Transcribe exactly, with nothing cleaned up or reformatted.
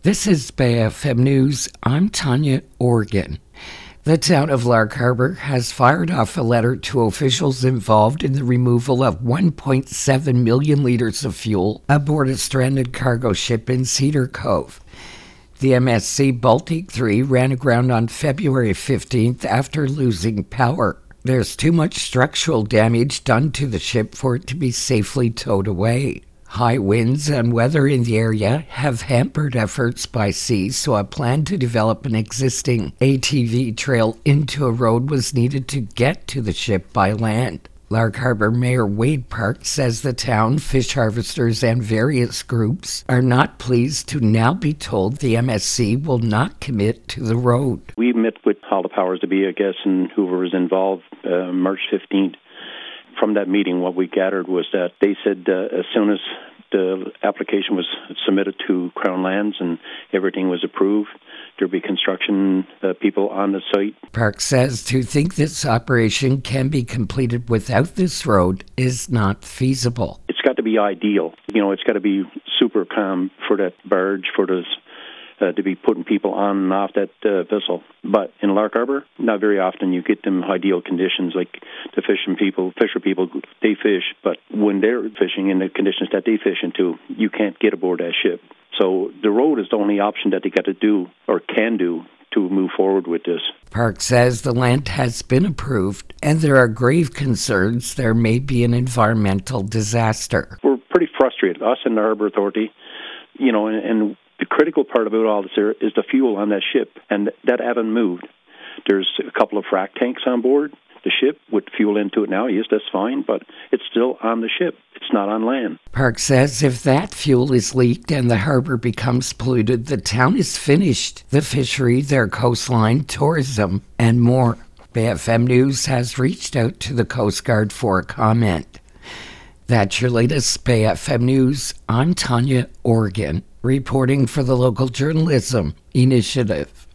This is Bay F M News. I'm Tanya Organ. The town of Lark Harbor has fired off a letter to officials involved in the removal of one point seven million liters of fuel aboard a stranded cargo ship in Cedar Cove. The M S C Baltic three ran aground on February fifteenth after losing power. There's too much structural damage done to the ship for it to be safely towed away. High winds and weather in the area have hampered efforts by sea, so a plan to develop an existing A T V trail into a road was needed to get to the ship by land. Lark Harbor Mayor Wade Park says the town, fish harvesters, and various groups are not pleased to now be told the M S C will not commit to the road. We met with all the powers to be, I guess, and whoever was involved uh, March fifteenth. From that meeting, what we gathered was that they said uh, as soon as the application was submitted to Crown Lands and everything was approved, there'd be construction uh, people on the site. Park says to think this operation can be completed without this road is not feasible. It's got to be ideal. You know, it's got to be super calm for that barge, for those Uh, to be putting people on and off that uh, vessel. But in Lark Harbor, not very often you get them ideal conditions. Like the fishing people, fisher people, they fish, but when they're fishing in the conditions that they fish into, you can't get aboard that ship. So the road is the only option that they got to do or can do to move forward with this. Park says the land has been approved and there are grave concerns there may be an environmental disaster. We're pretty frustrated, us and the Harbor Authority, you know, and, and the critical part about all this here is the fuel on that ship, and that haven't moved. There's a couple of frac tanks on board the ship with fuel into it now. Yes, that's fine, but it's still on the ship. It's not on land. Park says if that fuel is leaked and the harbor becomes polluted, the town is finished. The fishery, their coastline, tourism, and more. Bay F M News has reached out to the Coast Guard for a comment. That's your latest Bay F M News. I'm Tanya Organ, reporting for the Local Journalism Initiative.